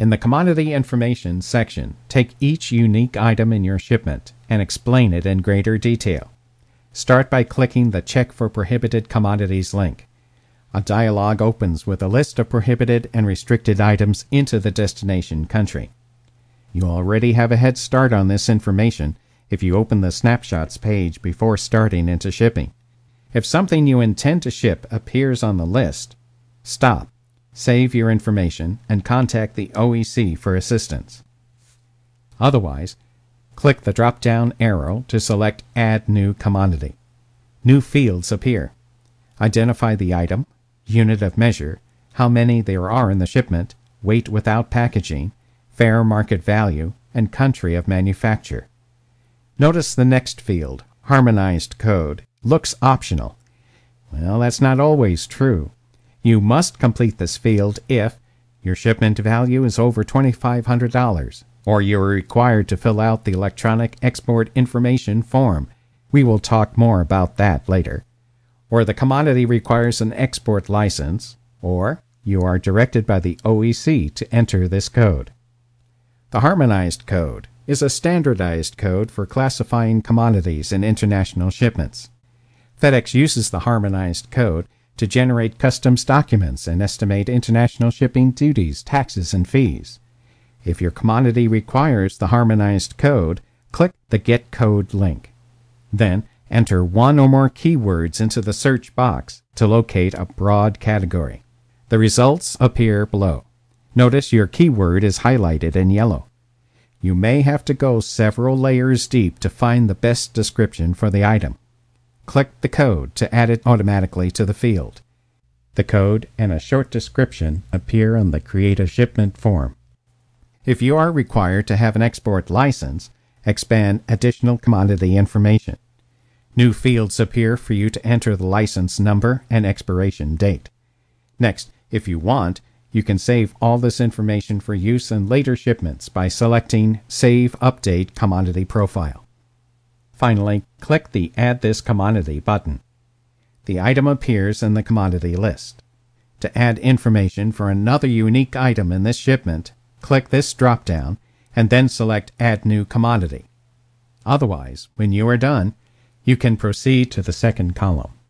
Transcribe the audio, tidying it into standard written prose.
In the Commodity Information section, take each unique item in your shipment and explain it in greater detail. Start by clicking the Check for Prohibited Commodities link. A dialog opens with a list of prohibited and restricted items into the destination country. You already have a head start on this information if you open the Snapshots page before starting into shipping. If something you intend to ship appears on the list, stop, save your information, and contact the OEC for assistance. Otherwise, click the drop-down arrow to select Add New Commodity. New fields appear. Identify the item, unit of measure, how many there are in the shipment, weight without packaging, fair market value, and country of manufacture. Notice the next field, Harmonized Code, looks optional. Well, that's not always true. You must complete this field if your shipment value is over $2,500, or you are required to fill out the Electronic Export Information form. We will talk more about that later. Or the commodity requires an export license, or you are directed by the OEC to enter this code. The Harmonized Code is a standardized code for classifying commodities in international shipments. FedEx uses the Harmonized Code to generate customs documents and estimate international shipping duties, taxes, and fees. If your commodity requires the Harmonized Code, click the Get Code link. Then, enter one or more keywords into the search box to locate a broad category. The results appear below. Notice your keyword is highlighted in yellow. You may have to go several layers deep to find the best description for the item. Click the code to add it automatically to the field. The code and a short description appear on the Create a Shipment form. If you are required to have an export license, expand Additional Commodity Information. New fields appear for you to enter the license number and expiration date. Next, if you want, you can save all this information for use in later shipments by selecting Save Update Commodity Profile. Finally, click the Add This Commodity button. The item appears in the commodity list. To add information for another unique item in this shipment, click this drop-down and then select Add New Commodity. Otherwise, when you are done, you can proceed to the second column.